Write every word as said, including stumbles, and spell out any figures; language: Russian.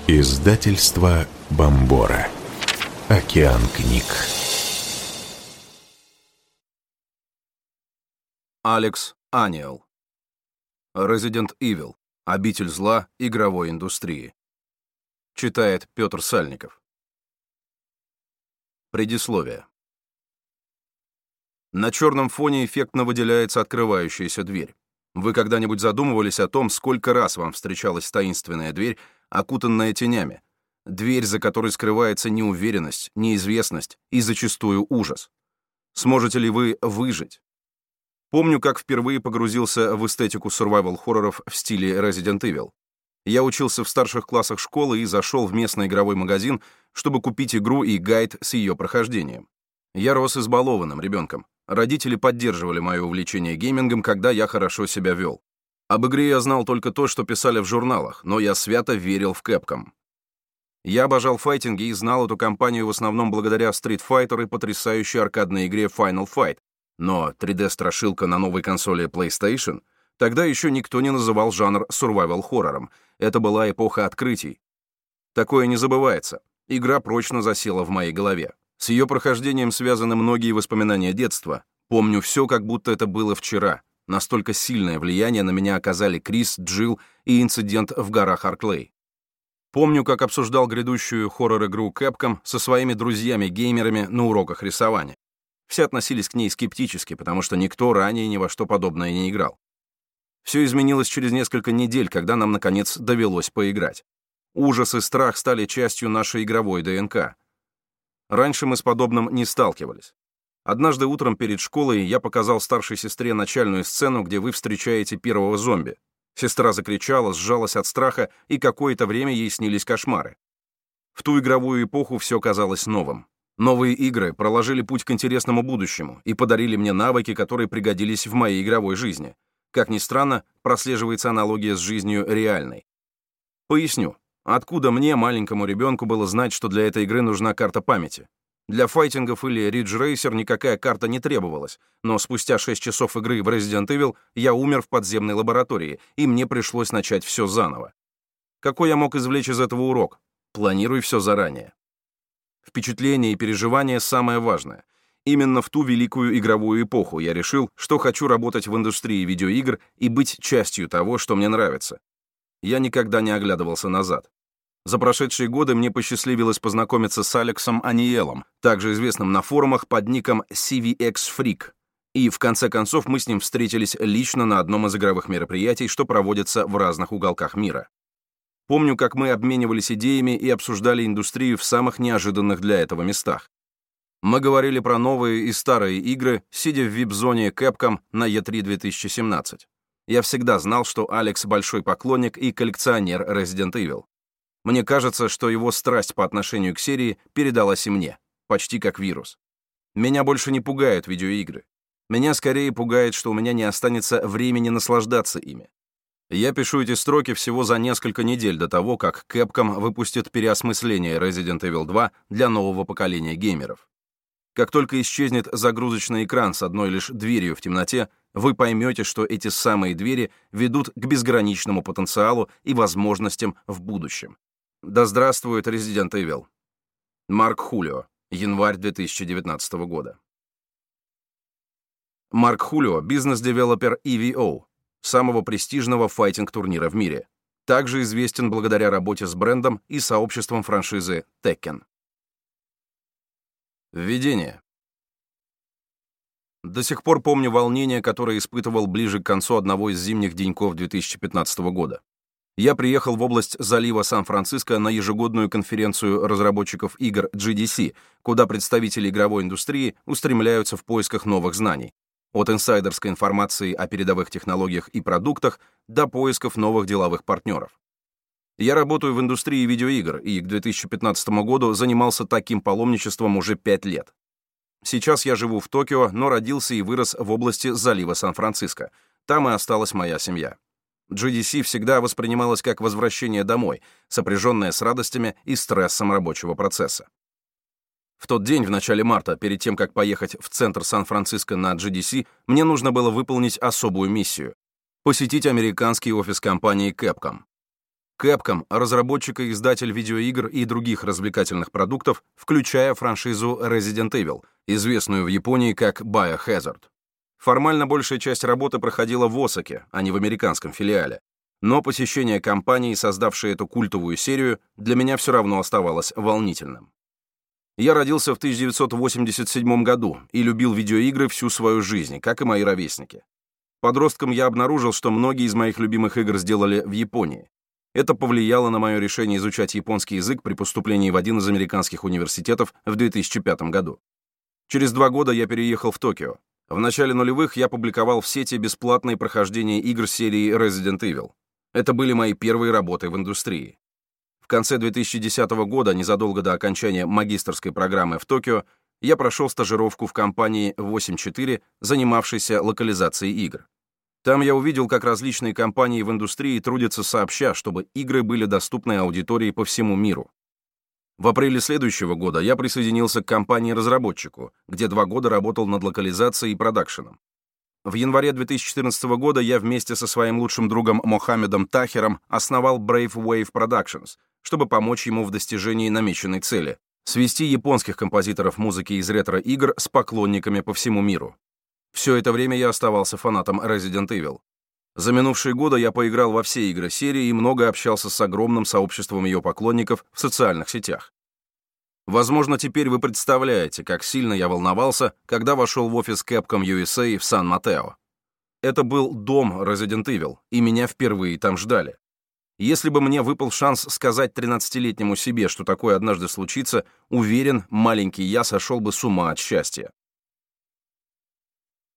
Издательство Бомбора. Океан книг. Алекс Аниэл. Resident Evil. Обитель зла игровой индустрии. Читает Петр Сальников. Предисловие. На черном фоне эффектно выделяется открывающаяся дверь. Вы когда-нибудь задумывались о том, сколько раз вам встречалась таинственная дверь, окутанная тенями? Дверь, за которой скрывается неуверенность, неизвестность и зачастую ужас. Сможете ли вы выжить? Помню, как впервые погрузился в эстетику сурвайвал-хорроров в стиле Resident Evil. Я учился в старших классах школы и зашел в местный игровой магазин, чтобы купить игру и гайд с ее прохождением. Я рос избалованным ребенком. Родители поддерживали мое увлечение геймингом, когда я хорошо себя вел. Об игре я знал только то, что писали в журналах, но я свято верил в Capcom. Я обожал файтинги и знал эту компанию в основном благодаря Street Fighter и потрясающей аркадной игре Final Fight, но три дэ-страшилка на новой консоли PlayStation тогда еще никто не называл жанр survival-хоррором. Это была эпоха открытий. Такое не забывается. Игра прочно засела в моей голове. С ее прохождением связаны многие воспоминания детства. Помню все, как будто это было вчера. Настолько сильное влияние на меня оказали Крис, Джилл и инцидент в горах Арклей. Помню, как обсуждал грядущую хоррор-игру Capcom со своими друзьями-геймерами на уроках рисования. Все относились к ней скептически, потому что никто ранее ни во что подобное не играл. Все изменилось через несколько недель, когда нам, наконец, довелось поиграть. Ужас и страх стали частью нашей игровой ДНК. Раньше мы с подобным не сталкивались. Однажды утром перед школой я показал старшей сестре начальную сцену, где вы встречаете первого зомби. Сестра закричала, сжалась от страха, и какое-то время ей снились кошмары. В ту игровую эпоху все казалось новым. Новые игры проложили путь к интересному будущему и подарили мне навыки, которые пригодились в моей игровой жизни. Как ни странно, прослеживается аналогия с жизнью реальной. Поясню. Откуда мне, маленькому ребенку, было знать, что для этой игры нужна карта памяти? Для файтингов или Ridge Racer никакая карта не требовалась, но спустя шесть часов игры в Resident Evil я умер в подземной лаборатории, и мне пришлось начать все заново. Какой я мог извлечь из этого урок? Планируй все заранее. Впечатление и переживание — самое важное. Именно в ту великую игровую эпоху я решил, что хочу работать в индустрии видеоигр и быть частью того, что мне нравится. Я никогда не оглядывался назад. За прошедшие годы мне посчастливилось познакомиться с Алексом Аниэлом, также известным на форумах под ником си ви экс Freak, и в конце концов мы с ним встретились лично на одном из игровых мероприятий, что проводится в разных уголках мира. Помню, как мы обменивались идеями и обсуждали индустрию в самых неожиданных для этого местах. Мы говорили про новые и старые игры, сидя в вип-зоне Capcom на и три две тысячи семнадцать. Я всегда знал, что Алекс большой поклонник и коллекционер Resident Evil. Мне кажется, что его страсть по отношению к серии передалась и мне, почти как вирус. Меня больше не пугают видеоигры. Меня скорее пугает, что у меня не останется времени наслаждаться ими. Я пишу эти строки всего за несколько недель до того, как Capcom выпустит переосмысление Resident Evil два для нового поколения геймеров. Как только исчезнет загрузочный экран с одной лишь дверью в темноте, вы поймете, что эти самые двери ведут к безграничному потенциалу и возможностям в будущем. Да здравствует Resident Evil. Марк Хулио. Январь две тысячи девятнадцатого года. Марк Хулио — бизнес-девелопер и ви о, самого престижного файтинг-турнира в мире. Также известен благодаря работе с брендом и сообществом франшизы Tekken. Введение. До сих пор помню волнение, которое испытывал ближе к концу одного из зимних деньков две тысячи пятнадцатого года. Я приехал в область залива Сан-Франциско на ежегодную конференцию разработчиков игр джи ди си, куда представители игровой индустрии устремляются в поисках новых знаний. От инсайдерской информации о передовых технологиях и продуктах до поисков новых деловых партнеров. Я работаю в индустрии видеоигр и к две тысячи пятнадцатому году занимался таким паломничеством уже пять лет. Сейчас я живу в Токио, но родился и вырос в области залива Сан-Франциско. Там и осталась моя семья. джи ди си всегда воспринималась как возвращение домой, сопряженное с радостями и стрессом рабочего процесса. В тот день, в начале марта, перед тем, как поехать в центр Сан-Франциско на джи ди си, мне нужно было выполнить особую миссию — посетить американский офис компании Capcom. Capcom — разработчик и издатель видеоигр и других развлекательных продуктов, включая франшизу Resident Evil, известную в Японии как Biohazard. Формально большая часть работы проходила в Осаке, а не в американском филиале. Но посещение компании, создавшей эту культовую серию, для меня все равно оставалось волнительным. Я родился в тысяча девятьсот восемьдесят седьмом году и любил видеоигры всю свою жизнь, как и мои ровесники. Подростком я обнаружил, что многие из моих любимых игр сделали в Японии. Это повлияло на мое решение изучать японский язык при поступлении в один из американских университетов в две тысячи пятом году. Через два года я переехал в Токио. В начале нулевых я публиковал в сети бесплатные прохождения игр серии Resident Evil. Это были мои первые работы в индустрии. В конце две тысячи десятого года, незадолго до окончания магистерской программы в Токио, я прошел стажировку в компании восемь четыре, занимавшейся локализацией игр. Там я увидел, как различные компании в индустрии трудятся сообща, чтобы игры были доступны аудитории по всему миру. В апреле следующего года я присоединился к компании-разработчику, где два года работал над локализацией и продакшеном. В январе две тысячи четырнадцатого года я вместе со своим лучшим другом Мохаммедом Тахером основал Brave Wave Productions, чтобы помочь ему в достижении намеченной цели — свести японских композиторов музыки из ретро-игр с поклонниками по всему миру. Все это время я оставался фанатом Resident Evil. За минувшие годы я поиграл во все игры серии и много общался с огромным сообществом ее поклонников в социальных сетях. Возможно, теперь вы представляете, как сильно я волновался, когда вошел в офис Capcom ю эс эй в Сан-Матео. Это был дом Resident Evil, и меня впервые там ждали. Если бы мне выпал шанс сказать тринадцатилетнему себе, что такое однажды случится, уверен, маленький я сошел бы с ума от счастья.